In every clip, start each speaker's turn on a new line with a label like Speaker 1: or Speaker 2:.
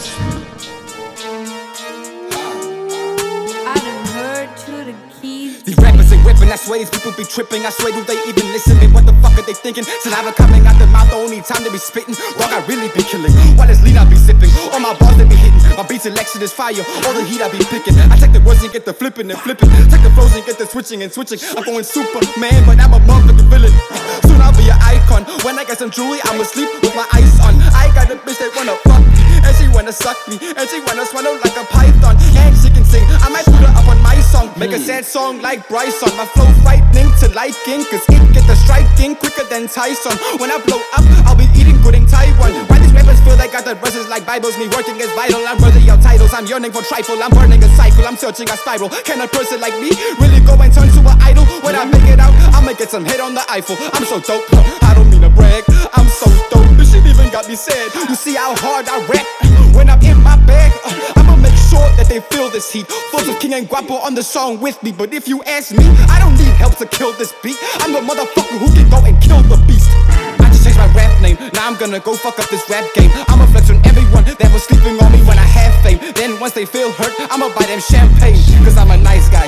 Speaker 1: I done heard to the keys.
Speaker 2: These rappers ain't whipping, I swear these people be tripping. I swear, do they even listen? Man, what the fuck are they thinking? Saliva coming out the mouth, the only time they be spitting. Dog, I really be killing. While this lean I be sipping. All my bars they be hitting. My beats selection is fire. All the heat I be picking. I take the words and get the flipping and flipping. Take the flows and get the switching and switching. I'm going Superman, but I'm a motherfucking villain. Soon I'll be an icon. When I get some jewelry, I'ma sleep with my ice on. I got a bitch that wanna fuck me, and she wanna suck me, and she wanna swallow like a python. And she can sing. I might put her up on my song. Make a sad song like Bryson. My flow frightening to liking, cause it get the striking quicker than Tyson. When I blow up, I'll be eating good in Taiwan. Why these rappers feel they got the verses like Bibles? Me working is vital. I'm worthy of titles. I'm yearning for trifle. I'm burning a cycle. I'm searching a spiral. Can a person like me really go and turn to an idol? When I make it out, I'ma get some hit on the Eiffel. I'm so dope. I don't mean to brag. I'm so dope. This shit even got me sad. You see how hard I rap when I'm in my bag. I'ma make sure that they feel this heat. Flows of King and Guapo on the song with me. But if you ask me, I don't need help to kill this beat. I'm the motherfucker who can go and kill the beast. I just changed my rap name. Now I'm gonna go fuck up this rap game. I'ma flex on everyone that was sleeping on me when I had fame. Then once they feel hurt, I'ma buy them champagne. Cause I'm a nice guy.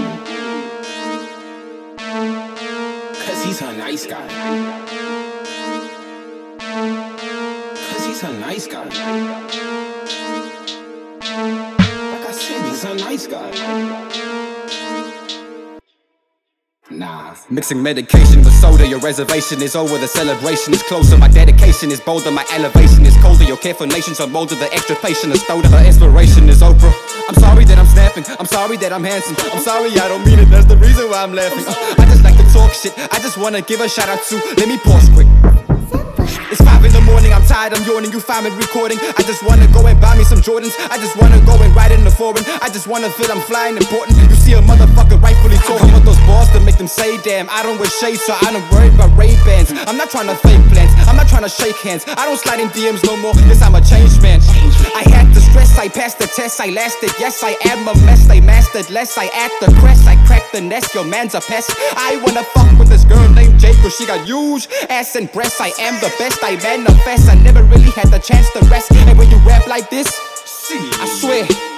Speaker 3: Cause he's a nice guy. Cause he's a nice guy. Like I said, he's a nice guy. Nah.
Speaker 2: Mixing medication with soda, your reservation is over, the celebration is closer. My dedication is bolder, my elevation is colder. Your careful nations are molded, the extra patient is stolder. Her inspiration is Oprah. I'm sorry that I'm snapping, I'm sorry that I'm handsome. I'm sorry I don't mean it, that's the reason why I'm laughing. I just like to talk shit, I just wanna give a shout out to. Let me pause quick. It's 5 in the morning, I'm tired, I'm yawning, you find me recording. I just wanna go and buy me some Jordans. I just wanna go and ride in the foreign. I just wanna feel I'm flying important. You see a motherfucker rightfully talking. I want those bars to make them say damn. I don't wear shades, so I don't worry about Ray-Bans. I'm not trying to fake plans, I'm not trying to shake hands. I don't slide in DMs no more, yes I'm a changed man. I had the stress, I passed the test, I lasted. Yes I am a mess, I mastered less. I add the crest, I cracked the nest. Your man's a pest. I wanna fuck with this girl named Jake, cause she got huge ass and breasts. I am the best, I manifest. I never really had the chance to rest. And when you rap like this, I swear